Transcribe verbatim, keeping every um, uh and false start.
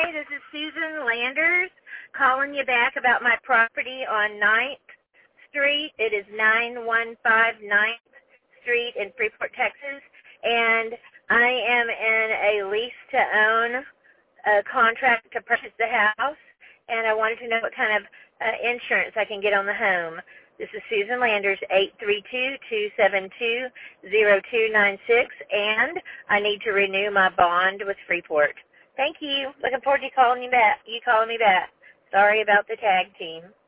Hi, this is Susan Landers calling you back about my property on ninth Street. It is nine one five ninth Street in Freeport, Texas, and I am in a lease-to-own uh, contract to purchase the house, and I wanted to know what kind of uh, insurance I can get on the home. This is Susan Landers, eight three two, two seven two, zero two nine six, and I need to renew my bond with Freeport. Thank you. Looking forward to calling you back. You calling me back. Sorry about the tag team.